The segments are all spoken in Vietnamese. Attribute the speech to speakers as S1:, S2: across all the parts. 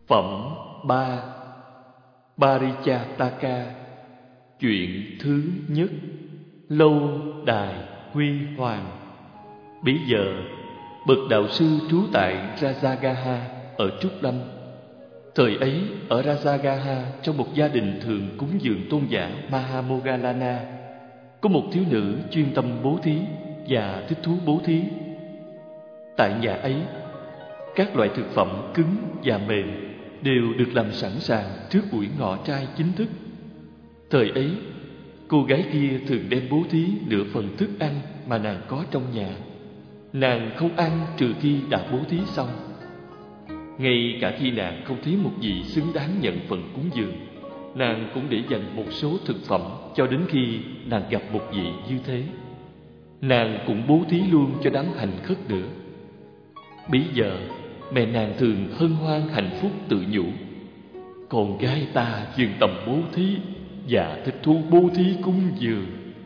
S1: Phẩm 3. Parijataka. Chuyện thứ nhất. Lâu đài huy hoàng. Bấy giờ bậc đạo sư trú tại Rajagaha ở Trúc Lâm. Thời ấy ở Rajagaha, trong một gia đình thường cúng dường tôn giả Mahamoggallana, có một thiếu nữ chuyên tâm bố thí và thích thú bố thí. Tại nhà ấy, các loại thực phẩm cứng và mềm đều được làm sẵn sàng trước buổi ngọ trai chính thức. Thời ấy, cô gái kia thường đem bố thí nửa phần thức ăn mà nàng có trong nhà. Nàng không ăn trừ khi đã bố thí xong. Ngay cả khi nàng không thấy một vị xứng đáng nhận phần cúng dường, nàng cũng để dành một số thực phẩm cho đến khi nàng gặp một vị như thế. Nàng cũng bố thí luôn cho đám hành khất nữa. Bấy giờ mẹ nàng thường hân hoan hạnh phúc tự nhủ: con gái ta chuyên tâm bố thí và thích thú bố thí cúng dường.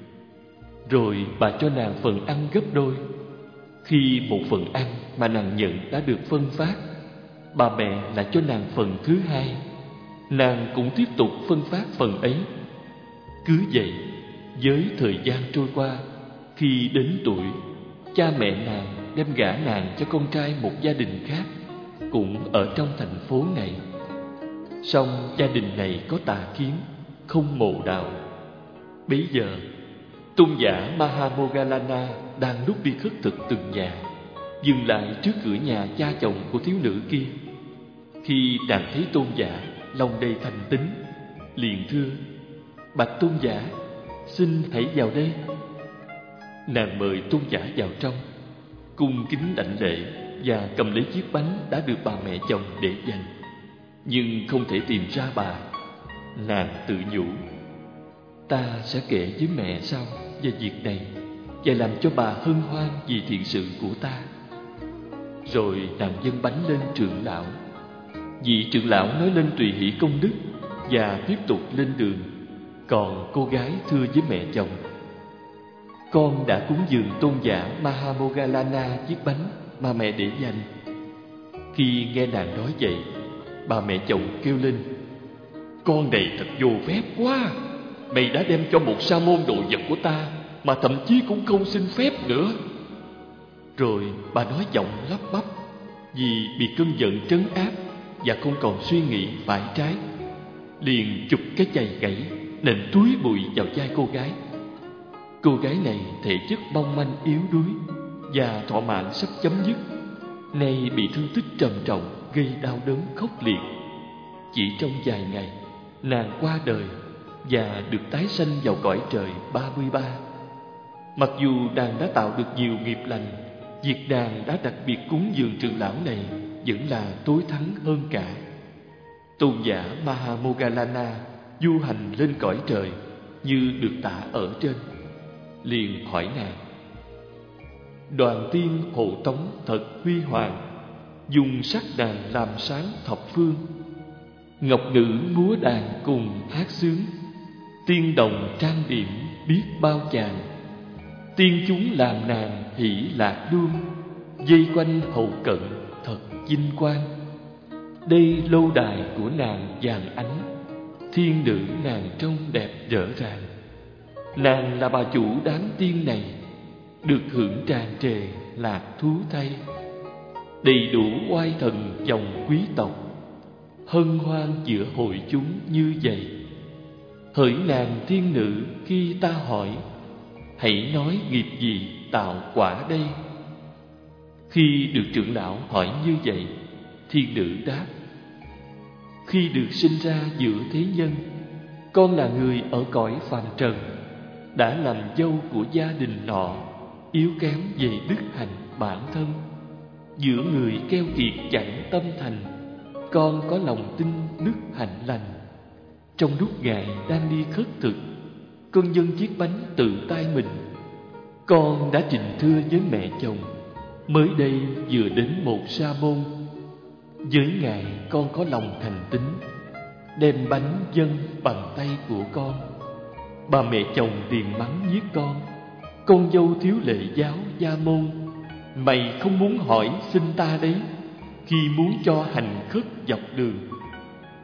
S1: Rồi bà cho nàng phần ăn gấp đôi. Khi một phần ăn mà nàng nhận đã được phân phát, bà mẹ lại cho nàng phần thứ hai. Nàng cũng tiếp tục phân phát phần ấy. Cứ vậy, với thời gian trôi qua, khi đến tuổi, cha mẹ nàng đem gả nàng cho con trai một gia đình khác, cũng ở trong thành phố này. Song gia đình này có tà kiến, không mộ đạo. Bấy giờ tôn giả Mahamoggallana đang lúc đi khất thực từng nhà, dừng lại trước cửa nhà cha chồng của thiếu nữ kia. Khi nàng thấy tôn giả, lòng đầy thành tín, liền thưa: bạch tôn giả, xin hãy vào đây. Nàng mời tôn giả vào trong, cung kính đảnh lễ và cầm lấy chiếc bánh đã được bà mẹ chồng để dành, nhưng không thể tìm ra bà. Nàng tự nhủ: ta sẽ kể với mẹ sau về việc này và làm cho bà hân hoan vì thiện sự của ta. Rồi nàng dâng bánh lên trưởng lão. Vị trưởng lão nói lên tùy hỷ công đức và tiếp tục lên đường. Còn cô gái thưa với mẹ chồng: con đã cúng dường tôn giả Mahamoggallana chiếc bánh mà mẹ để dành. Khi nghe nàng nói vậy, bà mẹ chồng kêu lên: con này thật vô phép quá! Mày đã đem cho một sa môn đồ vật của ta mà thậm chí cũng không xin phép nữa. Rồi bà nói giọng lắp bắp, vì bị cơn giận trấn áp và không còn suy nghĩ phải trái, liền chụp cái chày gãy nện túi bụi vào vai cô gái. Cô gái này thể chất mong manh yếu đuối và thọ mạng sắp chấm dứt, nay bị thương tích trầm trọng gây đau đớn khốc liệt. Chỉ trong vài ngày, nàng qua đời và được tái sanh vào cõi trời 33. Mặc dù nàng đã tạo được nhiều nghiệp lành, việc nàng đã đặc biệt cúng dường trưởng lão này vẫn là tối thắng hơn cả. Tôn giả Mahamoggallana du hành lên cõi trời như được tả ở trên, liền hỏi nàng: đoàn tiên hộ tống thật huy hoàng, dùng sắc đàn làm sáng thập phương, ngọc nữ múa đàn cùng hát sướng, tiên đồng trang điểm biết bao chàng, tiên chúng làm nàng hỷ lạc luôn, dây quanh hậu cận thật vinh quang. Đây lâu đài của nàng vàng ánh, thiên nữ nàng trông đẹp rỡ ràng. Nàng là bà chủ đáng tiên này, được hưởng tràn trề lạc thú thay. Đầy đủ oai thần dòng quý tộc, hân hoan giữa hội chúng như vậy. Hỡi nàng thiên nữ, khi ta hỏi, hãy nói nghiệp gì tạo quả đây? Khi được trưởng lão hỏi như vậy, thiên nữ đáp: khi được sinh ra giữa thế nhân, con là người ở cõi phàm trần, đã làm dâu của gia đình nọ, yếu kém về đức hạnh bản thân. Giữa người keo kiệt chẳng tâm thành, con có lòng tin đức hạnh lành. Trong lúc ngài đang đi khất thực, con dâng chiếc bánh tự tay mình. Con đã trình thưa với mẹ chồng: mới đây vừa đến một sa môn. Với ngài con có lòng thành tín, đem bánh dâng bằng tay của con. Bà mẹ chồng liền mắng nhiếc con dâu thiếu lệ giáo gia môn, mày không muốn hỏi xin ta đấy. Khi muốn cho hành khất dọc đường,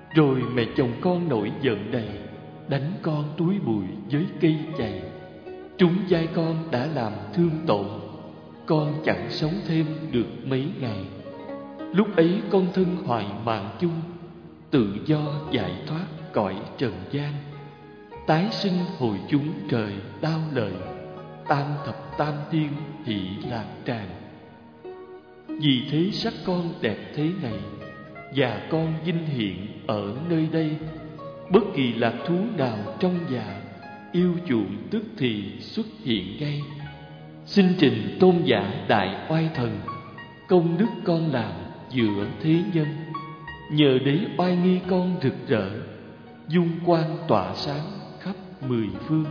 S1: Rồi mẹ chồng con nổi giận đầy, đánh con túi bụi với cây chày. Trúng vai con đã làm thương tổn, con chẳng sống thêm được mấy ngày. Lúc ấy con thân hoài mạng chung, tự do giải thoát cõi trần gian. Tái sinh hồi chúng trời đau lời, tam thập tam thiên hỷ lạc tràng. Vì thế sắc con đẹp thế này, và con vinh hiện ở nơi đây. Bất kỳ lạc thú nào trong già, yêu chuộng tức thì xuất hiện ngay. Xin trình tôn giả đại oai thần, công đức con làm giữa thế nhân. Nhờ đấy oai nghi con rực rỡ, dung quang tỏa sáng khắp mười phương.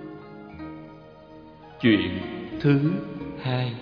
S1: Chuyện thứ hai.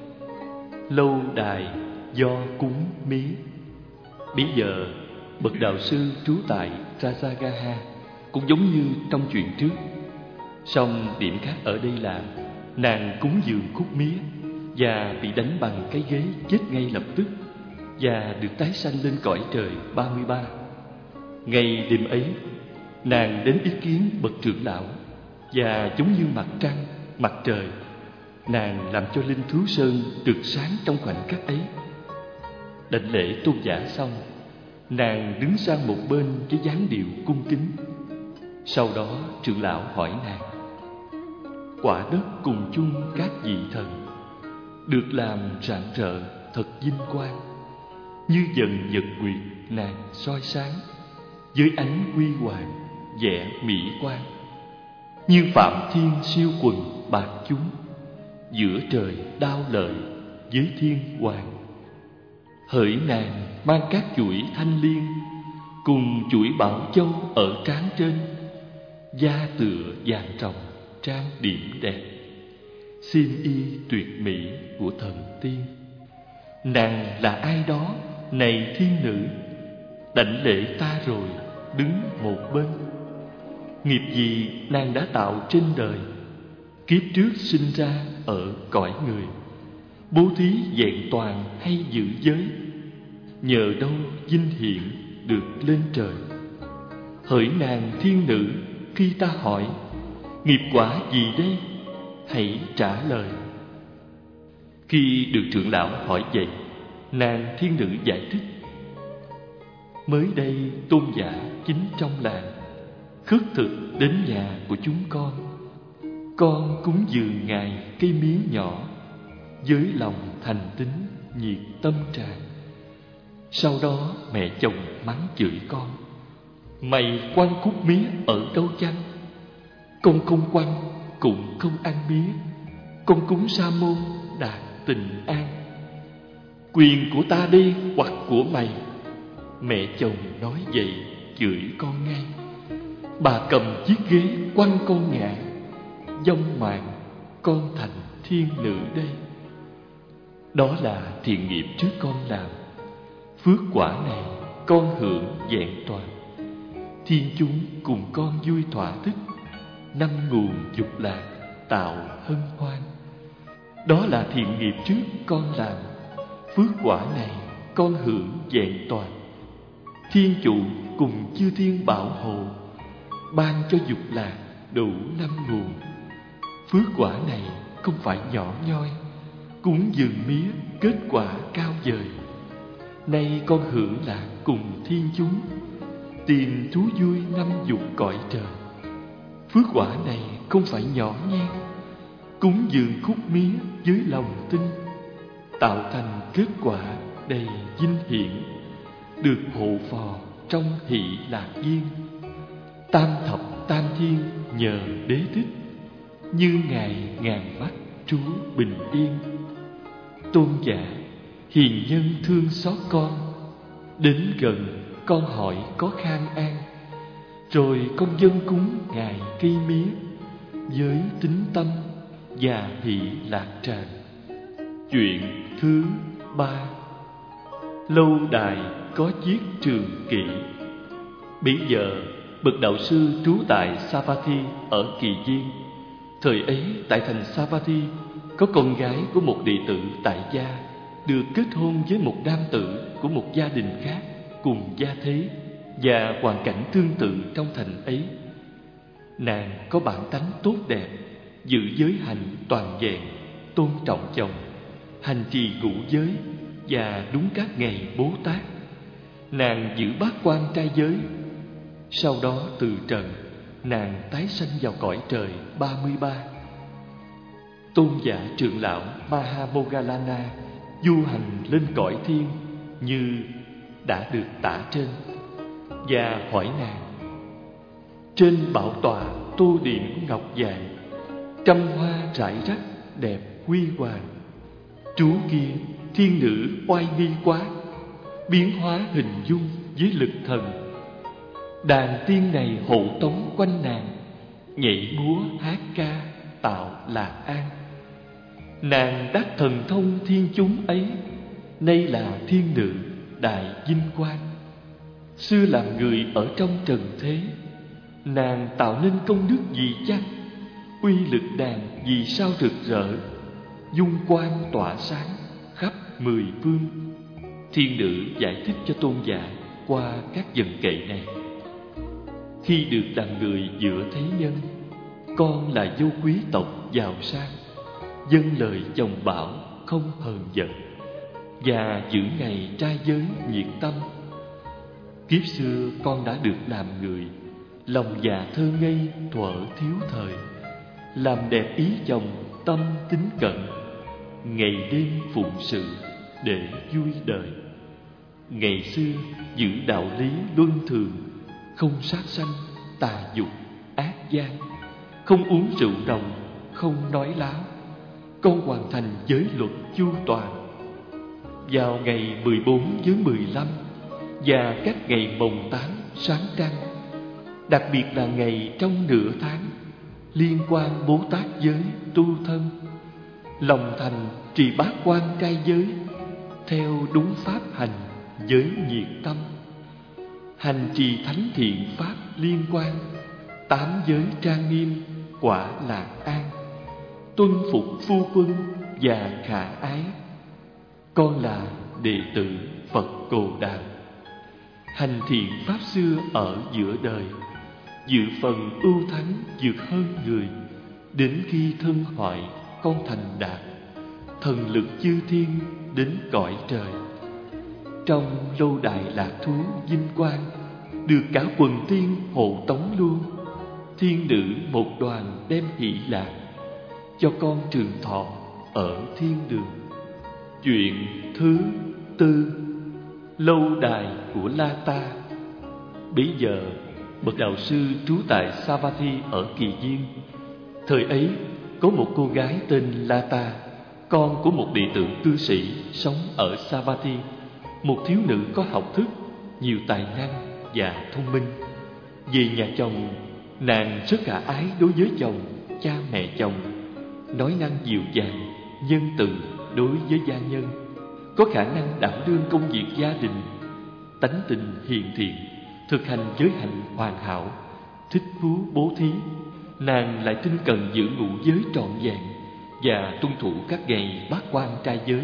S1: Lâu đài do cúng mía. Bây giờ bậc đạo sư trú tại Rajagaha cũng giống như trong chuyện trước. Song điểm khác ở đây là nàng cúng dường khúc mía và bị đánh bằng cái ghế chết ngay lập tức, và được tái sanh lên cõi trời 33. Ngày đêm ấy, nàng đến ý kiến bậc trưởng lão, và giống như mặt trăng, mặt trời, nàng làm cho linh thú sơn rực sáng trong khoảnh khắc ấy. Đảnh lễ tôn giả xong, nàng đứng sang một bên với dáng điệu cung kính. Sau đó trưởng lão hỏi nàng: quả đất cùng chung các vị thần, được làm rạng rỡ thật vinh quang. Như dần nhật nguyệt nàng soi sáng, với ánh huy hoàng vẻ mỹ quan. Như phạm thiên siêu quần bạc chúng, giữa trời đao lợi với thiên hoàng. Hỡi nàng mang các chuỗi thanh liên, cùng chuỗi bảo châu ở trán trên, da tựa vàng ròng trang điểm đẹp, xiêm y tuyệt mỹ của thần tiên. Nàng là ai đó, này thiên nữ? Đảnh lễ ta rồi, đứng một bên. Nghiệp gì nàng đã tạo trên đời? Kiếp trước sinh ra ở cõi người, bố thí vẹn toàn hay giữ giới? Nhờ đâu vinh hiển được lên trời? Hỡi nàng thiên nữ, khi ta hỏi nghiệp quả gì đây, hãy trả lời. Khi được trưởng lão hỏi vậy, nàng thiên nữ giải thích: mới đây tôn giả chính trong làng khất thực đến nhà của chúng con cúng dường ngài cây mía nhỏ với lòng thành tín nhiệt tâm tràn. Sau đó mẹ chồng mắng chửi con: mày quăng khúc mía ở đâu chăng? Con không quăng cũng không ăn mía, con cúng sa môn đạt tình an. Quyền của ta đi hoặc của mày? Mẹ chồng nói vậy chửi con ngay. Bà cầm chiếc ghế quăng con ngã, vong mạng con thành thiên nữ đây. Đó là thiện nghiệp trước con làm, phước quả này con hưởng vẹn toàn. Thiên chúng cùng con vui thỏa thích, năm nguồn dục lạc tạo hân hoan. Đó là thiện nghiệp trước con làm, phước quả này con hưởng vẹn toàn. Thiên chủ cùng chư thiên bảo hộ, ban cho dục lạc đủ năm nguồn. Phước quả này không phải nhỏ nhoi, cúng dường mía kết quả cao vời. Nay con hưởng lạc cùng thiên chúng, tìm thú vui năm dục cõi trời. Phước quả này không phải nhỏ nhen, cúng dường khúc mía với lòng tin, tạo thành kết quả đầy vinh hiển, được hộ phò trong hỷ lạc viên. Tam thập tam thiên nhờ đế thích, như ngài ngàn mắt trú bình yên. Tôn giả hiền nhân thương xót con, đến gần con hỏi có khang an. Rồi con dâng cúng ngài cây mía với tín tâm và hỷ lạc tràng. Chuyện thứ ba. Lâu đài có chiếc trường kỷ. Bấy giờ bậc đạo sư trú tại Savatthi ở Kỳ Viên. Thời ấy tại thành Savatthi có con gái của một đệ tử tại gia được kết hôn với một nam tử của một gia đình khác cùng gia thế. và hoàn cảnh tương tự trong thành ấy. Nàng có bản tánh tốt đẹp, giữ giới hạnh toàn vẹn, tôn trọng chồng, hành trì ngũ giới và đúng các ngày Bố Tát. Nàng giữ bát quan trai giới. Sau đó từ trần, nàng tái sanh vào cõi trời 33. Tôn giả trưởng lão Mahamoggallana du hành lên cõi thiên như đã được tả trên, và hỏi nàng: trên bảo tọa tô điểm ngọc vàng, trăm hoa rải rác đẹp huy hoàng, trú kia thiên nữ oai nghi quá, biến hóa hình dung với lực thần. Đàn tiên này hộ tống quanh nàng, nhảy múa hát ca tạo lạc an. Nàng đắc thần thông thiên chúng ấy, nay là thiên nữ đại vinh quang. Xưa làm người ở trong trần thế, nàng tạo nên công đức gì chăng? Uy lực đàn vì sao rực rỡ, dung quang tỏa sáng khắp mười phương. Thiên nữ giải thích cho tôn giả qua các vần kệ này: khi được làm người giữa thế nhân, con là vô quý tộc giàu sang, dâng lời chồng bảo không hờn giận, và giữ ngày trai giới nhiệt tâm. Kiếp xưa con đã được làm người, lòng già thơ ngây thuở thiếu thời, làm đẹp ý chồng tâm tín cận, ngày đêm phụng sự để vui đời. Ngày xưa giữ đạo lý luân thường, không sát sanh tà dục ác gian, không uống rượu nồng, không nói láo, con hoàn thành giới luật chu toàn. Vào ngày 14 với 15 và các ngày mồng 8 sáng trăng, đặc biệt là ngày trong nửa tháng, liên quan Bố Tát giới tu thân, lòng thành trì bát quan trai giới, theo đúng pháp hành giới nhiệt tâm, hành trì thánh thiện pháp liên quan, 8 giới trang nghiêm quả lạc an, tuân phục phu quân và khả ái. Con là đệ tử Phật Cồ Đàm, hành thiện pháp xưa ở giữa đời, dự phần ưu thắng vượt hơn người. Đến khi thân hoại con thành đạt, thần lực chư thiên đến cõi trời. Trong lâu đài lạc thú vinh quang, được cả quần tiên hộ tống luôn. Thiên nữ một đoàn đem hỷ lạc, cho con trường thọ ở thiên đường. Chuyện thứ tư, lâu đài của Lata. Bấy giờ bậc đạo sư trú tại Savatthi ở Kỳ Viên. Thời ấy có một cô gái tên Lata, con của một đệ tử cư sĩ sống ở Savatthi, một thiếu nữ có học thức, nhiều tài năng và thông minh. Về nhà chồng, nàng rất khả ái đối với chồng, cha mẹ chồng, nói năng dịu dàng, nhân từ đối với gia nhân, có khả năng đảm đương công việc gia đình, tánh tình hiền thiện, thực hành giới hạnh hoàn hảo, thích thú bố thí. Nàng lại tinh cần giữ ngũ giới trọn vẹn và tuân thủ các ngày bát quan trai giới.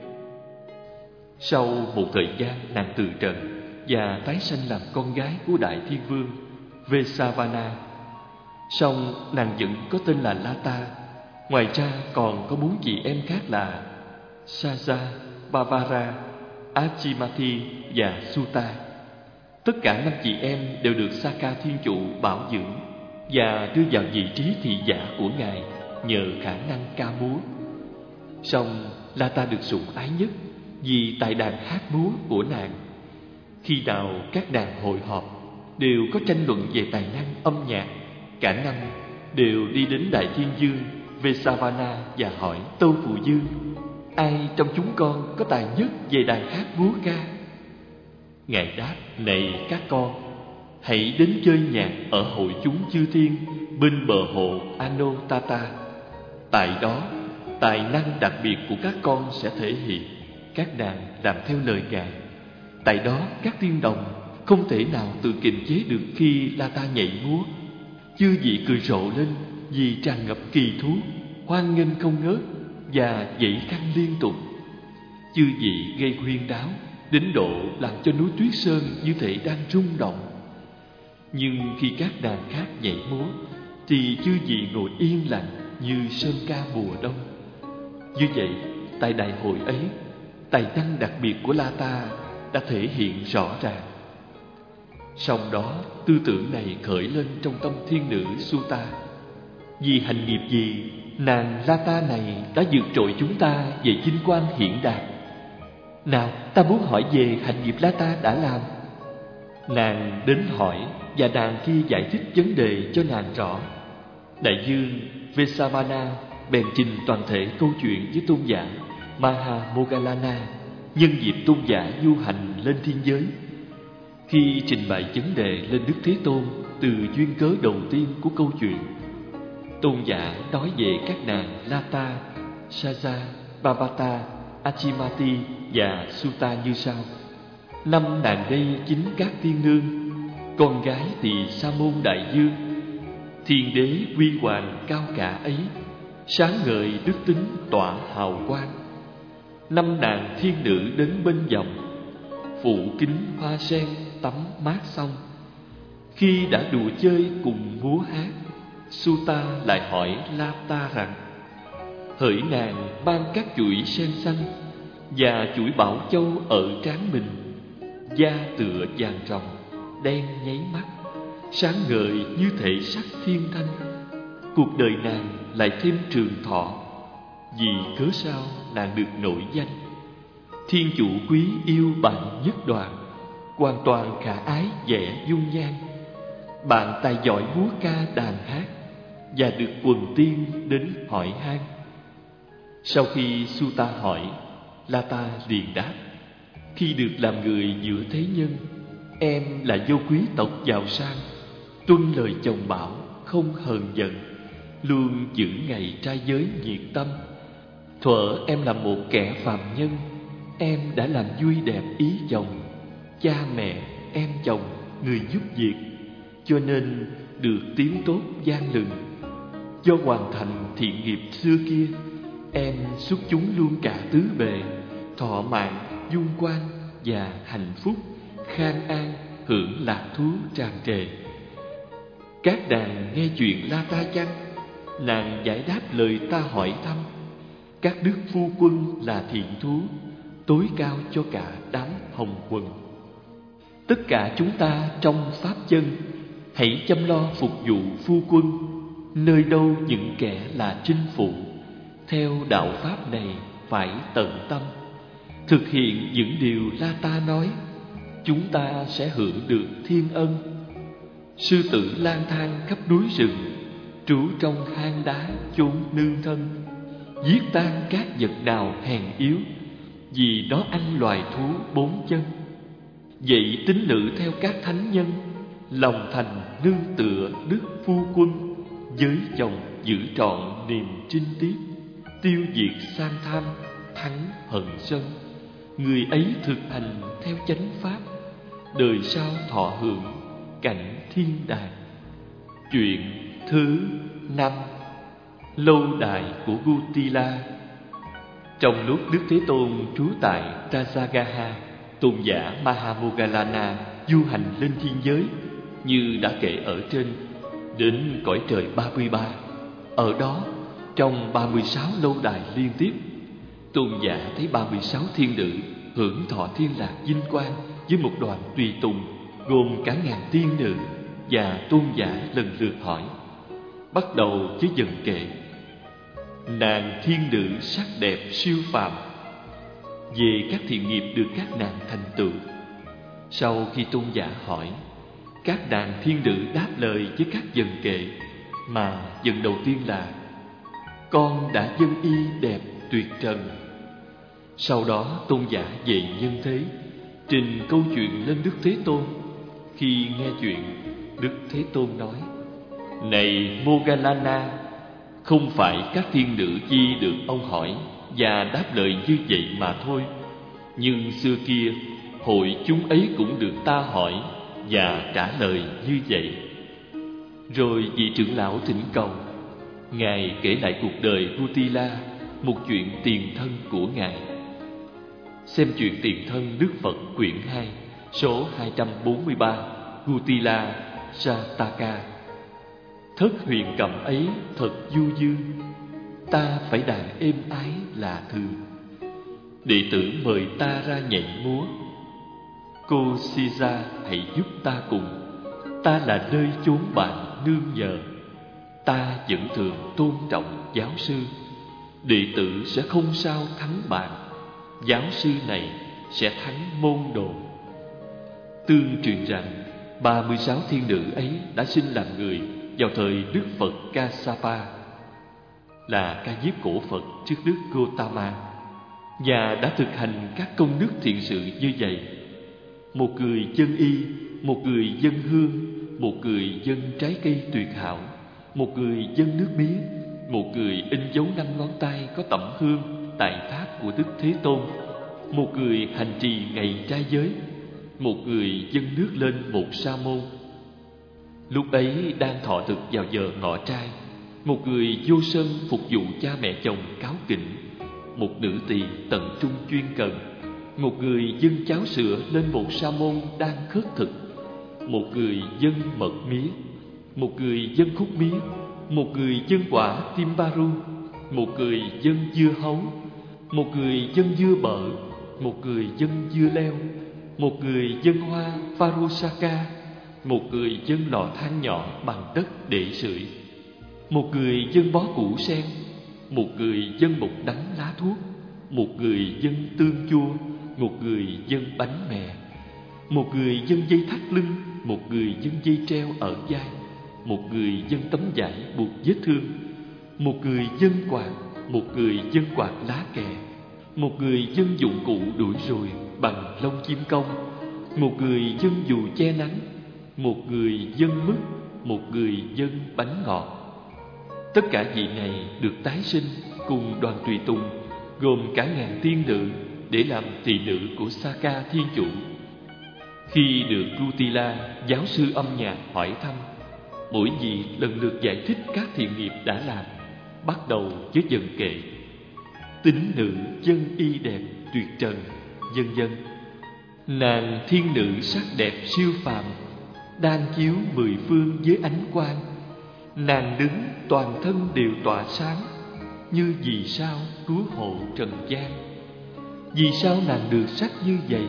S1: Sau một thời gian, nàng từ trần và tái sanh làm con gái của Đại Thiên Vương Vesavana. Song nàng vẫn có tên là Lata. Ngoài ra còn có 4 chị em khác là Saja, Bavara, Achimati và Sutta. Tất cả 5 chị em đều được Sakka Thiên Chủ bảo dưỡng và đưa vào vị trí thị giả của Ngài nhờ khả năng ca múa. Song Lata được sủng ái nhất vì tài đàn hát múa của nàng. Khi nào các nàng hội họp, đều có tranh luận về tài năng âm nhạc. Cả năm đều đi đến Đại Thiên Dương Vesavana và hỏi Tâu Phụ Dương: ai trong chúng con có tài nhất về đàn hát múa ca? Ngài đáp: này các con, hãy đến chơi nhạc ở hội chúng chư thiên bên bờ hồ Anotata. Tại đó, tài năng đặc biệt của các con sẽ thể hiện. Các nàng làm theo lời Ngài. Tại đó, các tiên đồng không thể nào tự kiềm chế được khi Lata nhảy múa. Chư vị cười rộ lên vì tràn ngập kỳ thú, hoan nghênh không ngớt và dãy khăn liên tục. Chư vị gây khuyên đáo đến độ làm cho núi Tuyết Sơn như thể đang rung động. Nhưng khi các nàng khác nhảy múa thì chư vị ngồi yên lặng như sơn ca mùa đông. Như vậy, tại đại hội ấy, tài năng đặc biệt của Lata đã thể hiện rõ ràng. Sau đó, tư tưởng này khởi lên trong tâm thiên nữ Suta. Vì hành nghiệp gì, nàng Lata này đã vượt trội chúng ta về vinh quang hiển đạt? Nào, ta muốn hỏi về hành nghiệp Lata đã làm. Nàng đến hỏi, và nàng kia giải thích vấn đề cho nàng rõ. Đại dương Vesavana bèn trình toàn thể câu chuyện với tôn giả Mahamoggallana nhân dịp tôn giả du hành lên thiên giới. Khi trình bày vấn đề lên Đức Thế Tôn từ duyên cớ đầu tiên của câu chuyện, tôn giả nói về các nàng Lata, Saja, Babata, Achimati và Suta như sau. 5 nàng đây chính các tiên nương, con gái thì Sa môn đại dương. Thiên đế huy hoàng cao cả ấy, sáng ngời đức tính tỏa hào quang. 5 nàng thiên nữ đến bên dòng, phủ kính hoa sen tắm mát xong. Khi đã đùa chơi cùng múa hát, Suta lại hỏi Lata rằng: hỡi nàng mang các chuỗi sen xanh và chuỗi bảo châu ở trán mình, da tựa vàng ròng, đen nháy mắt, sáng ngời như thể sắc thiên thanh. Cuộc đời nàng lại thêm trường thọ. Vì cớ sao nàng được nổi danh? Thiên chủ quý yêu bạn nhất đoàn, hoàn toàn khả ái vẻ dung nhan. Bạn tài giỏi múa ca đàn hát, và được quần tiên đến hỏi han. Sau khi Suta hỏi, Lata liền đáp: khi được làm người giữa thế nhân, em là vô quý tộc giàu sang, tuân lời chồng bảo, không hờn giận, luôn giữ ngày trai giới nhiệt tâm. Thuở em là một kẻ phàm nhân, em đã làm vui đẹp ý chồng, cha mẹ, em chồng, người giúp việc, cho nên được tiếng tốt vang lừng. Do hoàn thành thiện nghiệp xưa kia, em xuất chúng luôn cả tứ bề, thọ mạng, dung quan và hạnh phúc, khang an, hưởng lạc thú tràn trề. Các nàng nghe chuyện Lata chăng? Nàng giải đáp lời ta hỏi thăm. Các đức phu quân là thiện thú, tối cao cho cả đám hồng quần. Tất cả chúng ta trong pháp chân, hãy chăm lo phục vụ phu quân, nơi đâu những kẻ là chinh phụ. Theo đạo pháp này phải tận tâm, thực hiện những điều Lata nói, chúng ta sẽ hưởng được thiên ân. Sư tử lang thang khắp núi rừng, trú trong hang đá chốn nương thân, giết tan các vật nào hèn yếu, vì nó ăn loài thú 4 chân. Vậy tín nữ theo các thánh nhân, lòng thành nương tựa đức phu quân, với chồng giữ trọn niềm trinh tiết, tiêu diệt sang tham, thắng hận sân. Người ấy thực hành theo chánh pháp, đời sau thọ hưởng cảnh thiên đàng. Chuyện thứ 5: lâu đài của Gutila. Trong lúc Đức Thế Tôn trú tại Rajagaha, tôn giả Mahamoggallana du hành lên thiên giới như đã kể ở trên, đến cõi trời 33. Ở đó, trong 36 lâu đài liên tiếp, tôn giả thấy 36 thiên nữ hưởng thọ thiên lạc vinh quang với một đoàn tùy tùng gồm cả ngàn tiên nữ. Và tôn giả lần lượt hỏi, bắt đầu với dần kệ: nàng thiên nữ sắc đẹp siêu phàm, về các thiện nghiệp được các nàng thành tựu. Sau khi tôn giả hỏi, các nàng thiên nữ đáp lời với các dần kệ, mà dần đầu tiên là: con đã dâng y đẹp tuyệt trần. Sau đó tôn giả về nhân thế, trình câu chuyện lên Đức Thế Tôn. Khi nghe chuyện, Đức Thế Tôn nói: này Moggallana, không phải các thiên nữ chi được ông hỏi và đáp lời như vậy mà thôi, nhưng xưa kia hội chúng ấy cũng được ta hỏi và trả lời như vậy. Rồi vị trưởng lão thỉnh cầu, ngài kể lại cuộc đời Gutila, một chuyện tiền thân của ngài. Xem truyện Tiền thân Đức Phật quyển 2, số 243, Gutila Sataka. Thất huyền cầm ấy thật du dương, ta phải đàn êm ái là thường. Đệ tử mời ta ra nhảy múa, cô Sisa hãy giúp ta cùng. Ta là nơi chốn bạn nương nhờ, ta vẫn thường tôn trọng giáo sư. Đệ tử sẽ không sao thắng bạn, giáo sư này sẽ thắng môn đồ. Tương truyền rằng 36 thiên nữ ấy đã sinh làm người vào thời Đức Phật Kassapa, là ca diếp cổ Phật trước Đức Gotama, và đã thực hành các công đức thiện sự như vậy. Một người dân y, một người dân hương, một người dân trái cây tuyệt hảo, một người dân nước mía, một người in dấu 5 ngón tay có tẩm hương tại tháp của Đức Thế Tôn, một người hành trì ngày trai giới, một người dâng nước lên một sa môn. Lúc ấy đang thọ thực vào giờ ngọ trai, một người vô sân phục vụ cha mẹ chồng cáu kỉnh, một nữ tỳ tận trung chuyên cần, một người dâng cháo sữa lên một sa môn đang khất thực, một người dâng mật mía, một người dâng khúc mía, một người dâng quả timbaru, một người dâng dưa hấu, một người dâng dưa bợ, một người dâng dưa leo, một người dâng hoa farusaka, một người dâng lò than nhỏ bằng đất để sưởi, một người dâng bó củ sen, một người dâng một đắng lá thuốc, một người dâng tương chua, một người dâng bánh mè, một người dâng dây thắt lưng, một người dâng dây treo ở vai, một người dâng tấm vải buộc vết thương, một người dâng quạt, một người dâng quạt lá kè, một người dâng dụng cụ đuổi ruồi bằng lông chim công, một người dâng dù che nắng, một người dâng mứt, một người dâng bánh ngọt. Tất cả vị này được tái sinh cùng đoàn tùy tùng gồm cả ngàn tiên nữ để làm tỳ nữ của Saka Thiên Chủ. Khi được Kutila, giáo sư âm nhạc hỏi thăm, mỗi vị lần lượt giải thích các thiện nghiệp đã làm, bắt đầu với vần kệ: tính nữ dân y đẹp tuyệt trần, vân vân. Nàng thiên nữ sắc đẹp siêu phàm, đang chiếu 10 phương với ánh quang. Nàng đứng toàn thân đều tỏa sáng, như vì sao cứu hộ trần gian. Vì sao nàng được sắc như vậy?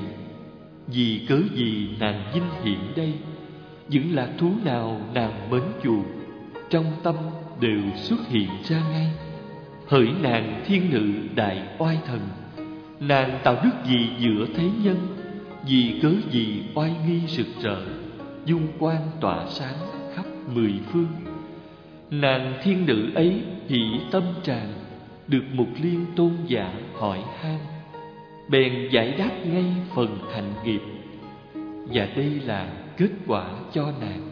S1: Vì cớ gì nàng vinh hiển đây? Những lạc thú nào nàng mến chuộng, trong tâm đều xuất hiện ra ngay. Hỡi nàng thiên nữ đại oai thần, nàng tạo đức gì giữa thế nhân? Vì cớ gì oai nghi rực rỡ, dung quang tỏa sáng khắp 10 phương? Nàng thiên nữ ấy hỷ tâm tràn, được Mục Liên tôn giả hỏi han, bèn giải đáp ngay phần hạnh nghiệp. Và đây là kết quả cho nàng.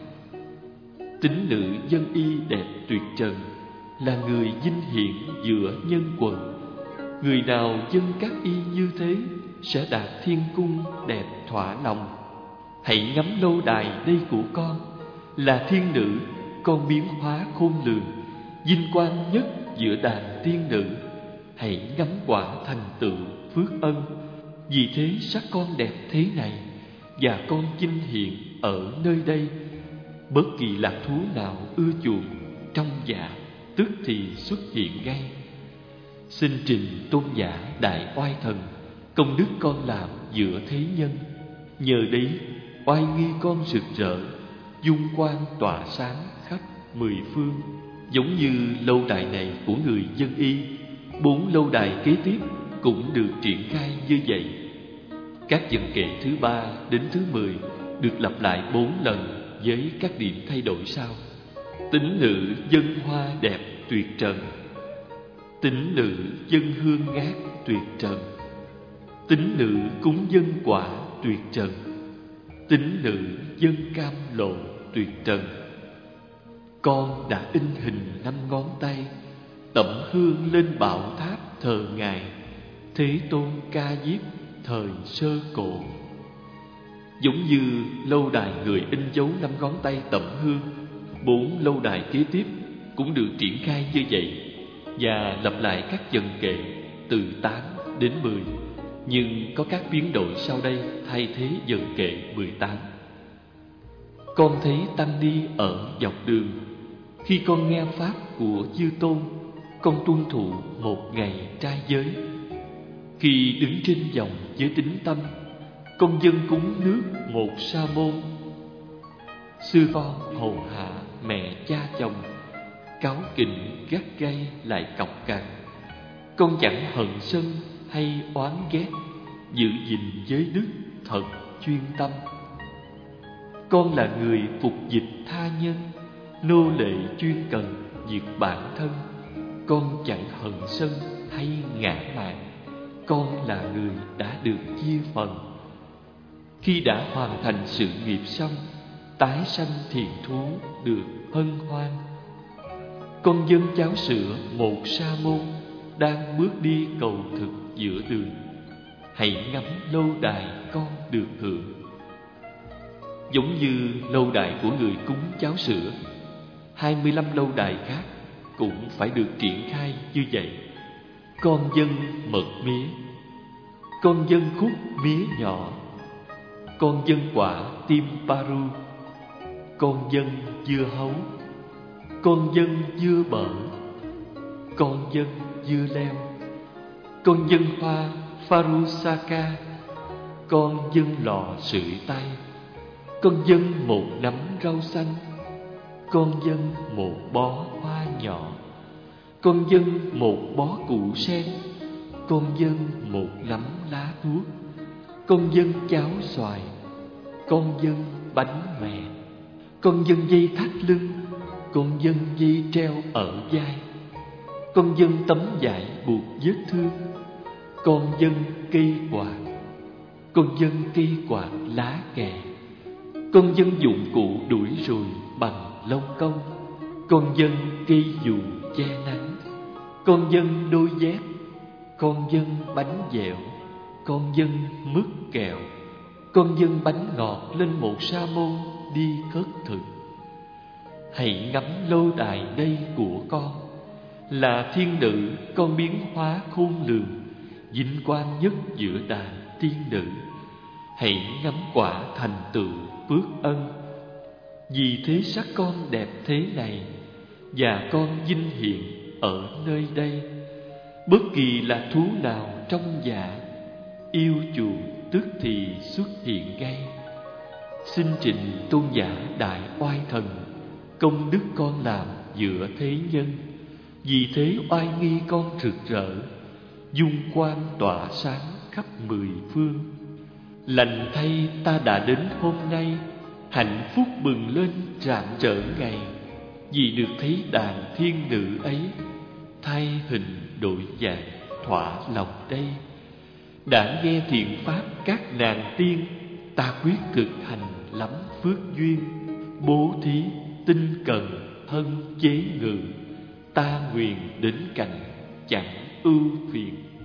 S1: Tính nữ dân y đẹp tuyệt trần, là người vinh hiển giữa nhân quần. Người nào dâng các y như thế, sẽ đạt thiên cung đẹp thỏa lòng. Hãy ngắm lâu đài đây của con, là thiên nữ, con biến hóa khôn lường, vinh quang nhất giữa đàn tiên nữ. Hãy ngắm quả thành tựu phước ân. Vì thế sắc con đẹp thế này, và con vinh hiển ở nơi đây. Bất kỳ lạc thú nào ưa chuộng, trong dạ tức thì xuất hiện ngay. Xin trình tôn giả đại oai thần, công đức con làm giữa thế nhân. Nhờ đấy oai nghi con rực rỡ, dung quang tỏa sáng khắp 10 phương. Giống như lâu đài này của người dân y, 4 lâu đài kế tiếp cũng được triển khai như vậy. Các vần kệ thứ 3 đến thứ 10 được lặp lại 4 lần với các điểm thay đổi sau: tính nữ dân hoa đẹp tuyệt trần, tính nữ dân hương ngát tuyệt trần, tính nữ cúng dân quả tuyệt trần, tính nữ dân cam lộ tuyệt trần. Con đã in hình 5 ngón tay, tẩm hương lên bảo tháp thờ ngài Thế Tôn Ca Diếp thời sơ cổ. Giống như lâu đài người in dấu 5 ngón tay tẩm hương, 4 lâu đài kế tiếp cũng được triển khai như vậy, và lặp lại các vần kệ từ 8 đến 10 nhưng có các biến đổi sau đây thay thế dần kệ 18. Con thấy tăng ni ở dọc đường. Khi con nghe pháp của Chư Tôn, con tuân thụ một ngày trai giới. Khi đứng trên dòng giới tính tâm, con dâng cúng nước một sa môn. Sư con hầu hạ mẹ cha chồng, cáu kỉnh gắt gay lại cọc cằn. Con chẳng hận sân hay oán ghét, giữ gìn giới đức thật chuyên tâm. Con là người phục dịch tha nhân, nô lệ chuyên cần diệt bản thân. Con chẳng hận sân hay ngã mạn, con là người đã được chia phần. Khi đã hoàn thành sự nghiệp xong, tái sanh thiền thú được hân hoan. Con dâng cháo sữa một sa môn, đang bước đi cầu thực giữa đường. Hãy ngắm lâu đài con được hưởng. Giống như lâu đài của người cúng cháo sữa, 25 lâu đài khác cũng phải được triển khai như vậy. Con dâng mật mía, con dâng khúc mía nhỏ, con dâng quả tim paru, con dâng dưa hấu, con dâng dưa bở, con dâng dưa leo, con dâng hoa farusaka, con dâng lò sưởi tay, con dâng một nắm rau xanh, con dâng một bó hoa nhỏ, con dâng một bó củ sen, con dâng một nắm lá thuốc, con dâng cháo xoài, con dâng bánh mè, con dâng dây thắt lưng, con dâng dây treo ở vai, con dâng tấm vải buộc vết thương, con dâng cây quạt, con dâng cây quạt lá kè, con dâng dụng cụ đuổi ruồi bằng lông công, con dâng cây dù che nắng, con dâng đôi dép, con dâng bánh dẻo, con dâng mứt kẹo, con dâng bánh ngọt lên một sa môn đi khất thực. Hãy ngắm lâu đài đây của con, là thiên nữ con biến hóa khôn lường, vinh quang nhất giữa đàn tiên nữ. Hãy ngắm quả thành tựu phước ân. Vì thế sắc con đẹp thế này, và con vinh hiện ở nơi đây. Bất kỳ là thú nào trong dạ, yêu chuộng tức thì xuất hiện ngay. Xin trình tôn giả đại oai thần, công đức con làm giữa thế nhân. Vì thế oai nghi con rực rỡ, dung quang tỏa sáng khắp mười phương. Lành thay ta đã đến hôm nay, hạnh phúc bừng lên rạng rỡ ngày. Vì được thấy đàn thiên nữ ấy, thay hình đổi dạng thỏa lòng đây. Đã nghe thiện pháp các nàng tiên, ta quyết thực hành lắm phước duyên. Bố thí tinh cần thân chế ngự, ta nguyện đến cảnh chẳng ưu phiền.